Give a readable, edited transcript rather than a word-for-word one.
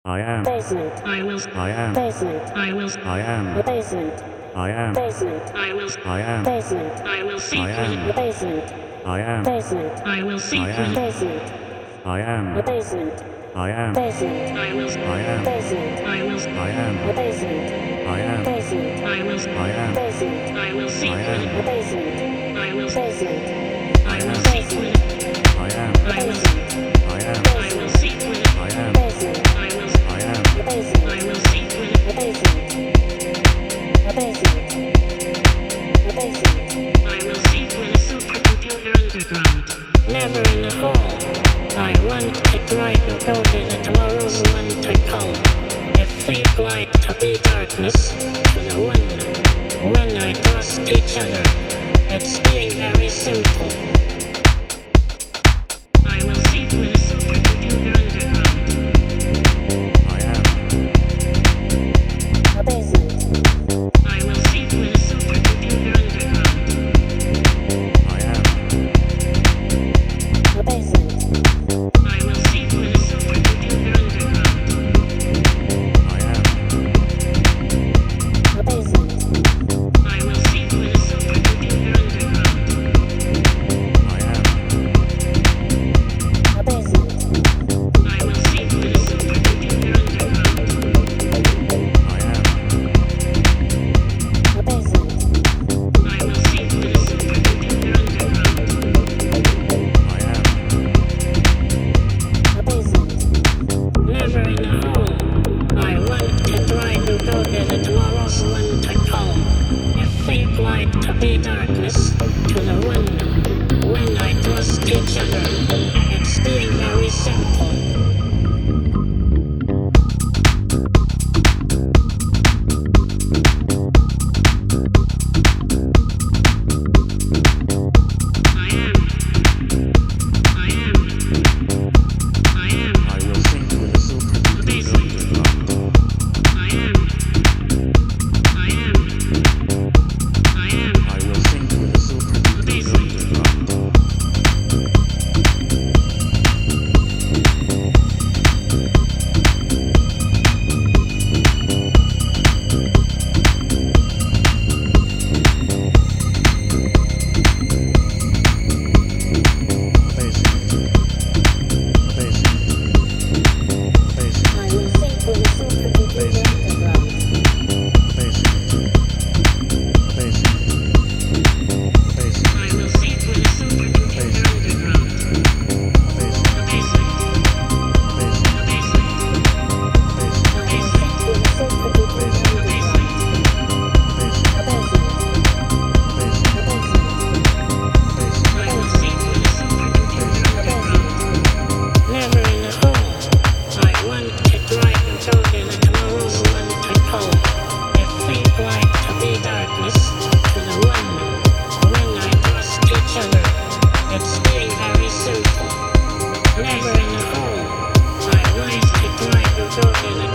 I am. Basement. I will. I am. Basement. I will. I am. The basement. I am. Basement. I will. I am. Basement. I will see I through am. The basement. I am. Basement. I will see I through am. Basement. I am. The basement. I am. Basement. I will. I am. Basement. I will. I am. The basement. I am. Basement. I will. I am. Basement. I will see I through am. The basement. I will. Basement. I will am. see through I am. I will. I am. I will see through I am. Basement. I will. I am. The basement. I will see through The basement. The basement. The basement. I will see through the supercomputer underground. Never in a hole. I want it right and go to the tomorrow's one to come. If fate light to be darkness to the one. When I trust each other, it's being very simple. I will see through the supercomputer underground. I am. The basement. I will see through the supercomputer underground. I am. The basement. I will see through the supercomputer underground. I am. The basement. I will see through the supercomputer underground. I am. The basement. I will see through the supercomputer underground. I am. The basement. I will see through the supercomputer underground. I am. The basement. Never in a hole. I want to try to go to the tomorrow's one to come. If fate light to be darkness to the one. When I trust each other, it's being very simple. I am. I am. I am. I will sing through the supercomputer underground. I am. I am. I am. I will sing through the supercomputer underground. I will sing for the supercomputer underground. I will see through the supercomputer underground. The basement. The basement. The basement. For the supercomputer The underground. basement. The basement. The basement. I will see through the supercomputer underground. Never in a hole. I want it right until the tomorrow's one to come. If fate light to be darkness to the one. When I trust each other, it's being very simple. Never in a hole. I want it right until the